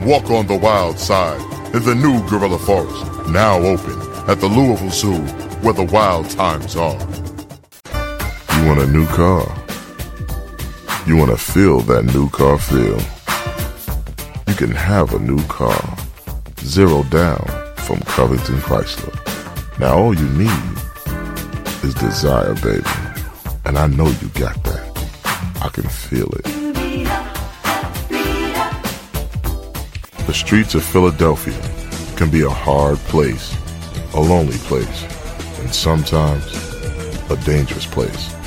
Walk on the wild side in the new Gorilla Forest, now open at the Louisville Zoo, where the wild times are. You want a new car? You want to feel that new car feel? You can have a new car, 0 down from Covington Chrysler. Now all you need is desire, baby. And I know you got that. I can feel it. The streets of Philadelphia can be a hard place, a lonely place, and sometimes a dangerous place.